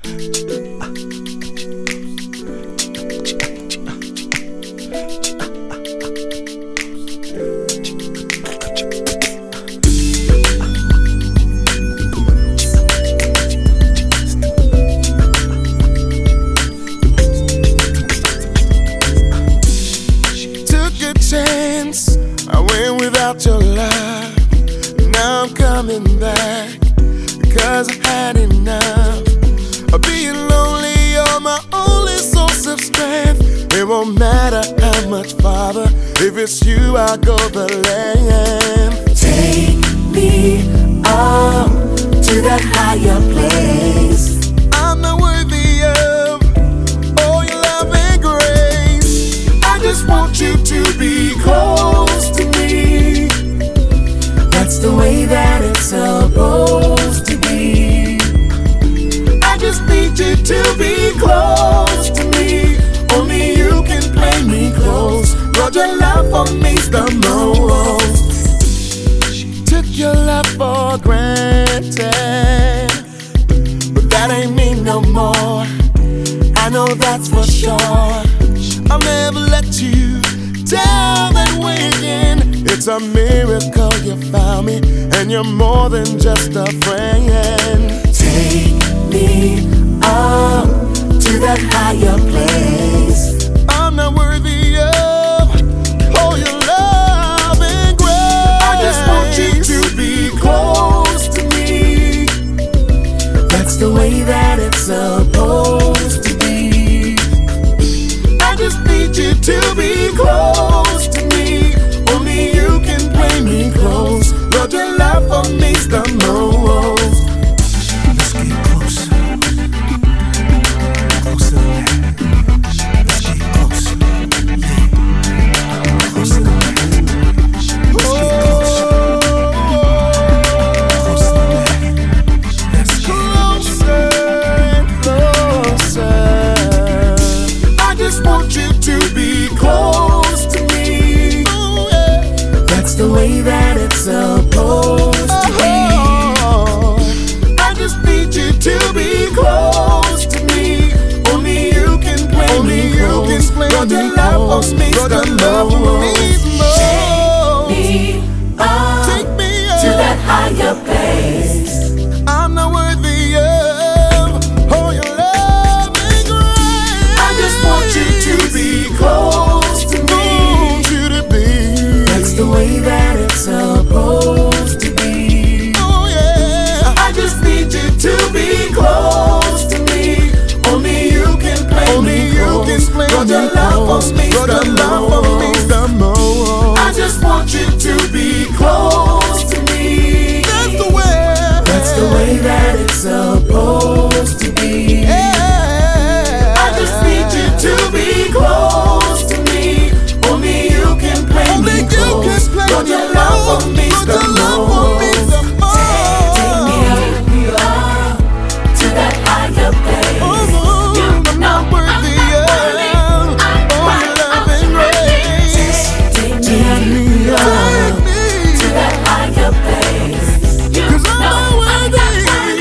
I went without your love. Now I'm coming back because I had enough of being lonely. You're my only source of strength. It won't matter how much farther. If it's you, I'll go the length. Take me up to that higher place. I'm not worthy of all your love and grace. I just want you to be close to me. That's the way that it's supposed to be. I just need you to be close to me. Only you can play me close. Lord, your love for me's the most. Took your love for granted, but that ain't me no more. I know that's for sure. I'll never let you down that way again. It's a miracle you found me, and you're more than just a friend. Take me up to that higher place. I'm not worthy of all your love and grace. I just want you to be close to me. That's the way that it's supposed to be. I just need you to be close to me. Only you can play me close. Lord, your love for me's the most. Let's get closer. Closer than that. Let's get closer. Yeah. Closer than that. Let's get closer. Closer than that. Let's get closer. I just want you to be close to me. That's the way that it's supposed to be. I just need you to be close to me. Only you can play me close. Lord, your love for me's the most. Take me up to that higher place. I'm not worthy of all your love and grace. I just want you to be close to me. Want you to be. That's the way that it's supposed to be. Oh yeah. I just need you to be close to me. Only you can play me close. Lord, your love for me's the most. I just want you to be close to me. That's the way that it's supposed to be. Yeah. I just need you to be close to me. Only you can play me close. Lord, your love for me's the most. Take me up to that higher place. I'm not worthy of all your love and grace. Take me up to that higher place. 'Cause I'm not worthy.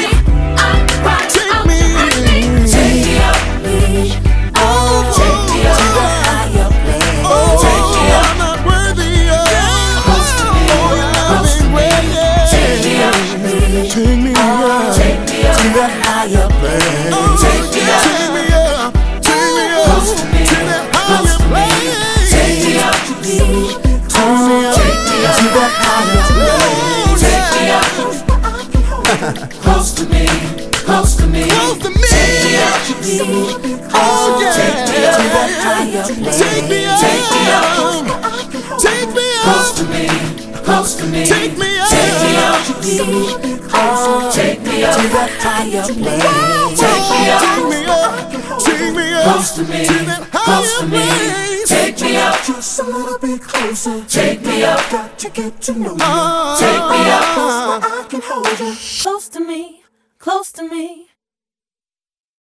Take me up, please. Take me up to that higher place. Take me up. I'm not worthy of all your love and grace. Take me up, please. Take me up. Take me up to that higher place. Take me up. Take me up. Take me up. Close to me. To that higher place. Take me up, please. Take me up to that higher place. Take me up. Close to me. Close to me. Close to me. Take me up, please. Oh yeah. Take me up to that higher place. Take me up. Take me up. Take me up. Close to me. Close to me. Take me up. Take me up, please. Take me up to that higher place. Take me up. Take me up. Take me up. Close to me. To that Close to higher me. place. Take me up. just a little bit closer. Take me up. Got to get to know you. Take me up. I can hold you. Close to me, close to me.